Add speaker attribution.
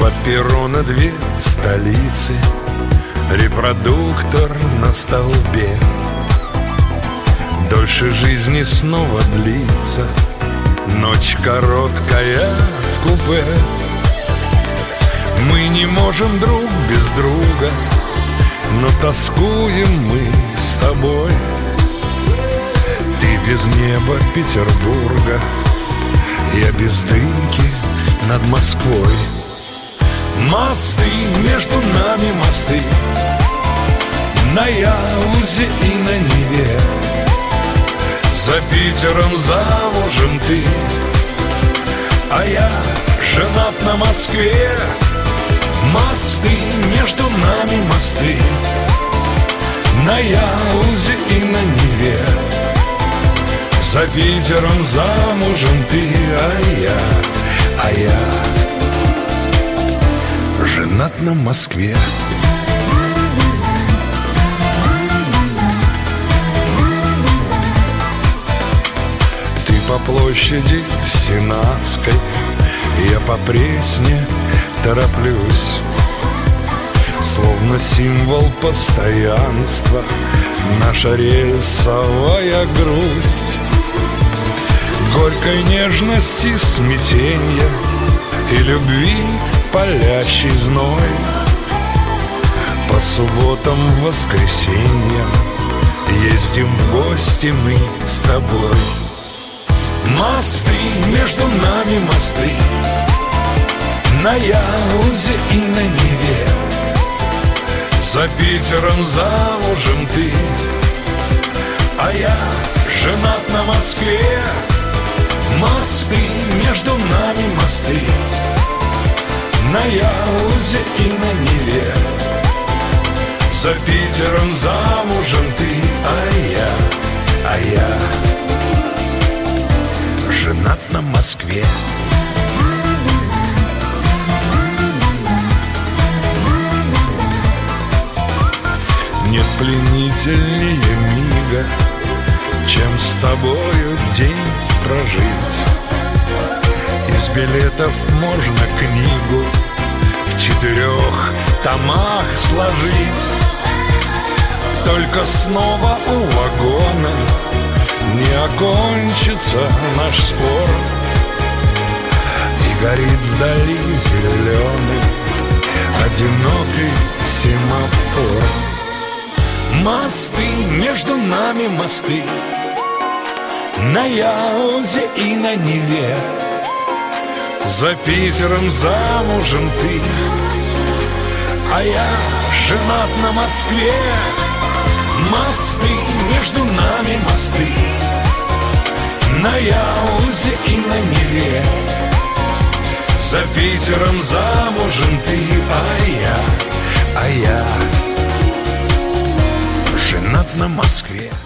Speaker 1: Два перрона, две столицы, репродуктор на столбе. Дольше жизни снова длится, ночь короткая в купе. Мы не можем друг без друга, но тоскуем мы с тобой. Ты без неба Петербурга, я без дымки над Москвой. Мосты, между нами мосты, на Яузе и на Неве. За Питером замужем ты, а я женат на Москве. Мосты, между нами мосты, на Яузе и на Неве. За Питером замужем ты, а я женат на Москве. Ты по площади Сенатской, я по Пресне тороплюсь, словно символ постоянства, наша рельсовая грусть. Горькой нежности смятенья и любви палящий зной. По субботам, воскресеньям ездим в гости мы с тобой. Мосты, между нами мосты, на Яузе и на Неве. За Питером замужем ты, а я женат на Москве. Мосты, между нами мосты, на Яузе и на Неве. За Питером замужем ты, а я женат на Москве. Нет пленительнее мига, чем с тобою день прожить. Из билетов можно книгу в 4 томах сложить. Только снова у вагона не окончится наш спор, и горит вдали зеленый одинокий семафор. Мосты, между нами мосты, на Яузе и на Неве. За Питером замужем ты, а я женат на Москве. Мосты, между нами мосты, на Яузе и на Неве. За Питером замужем ты, а я женат на Москве.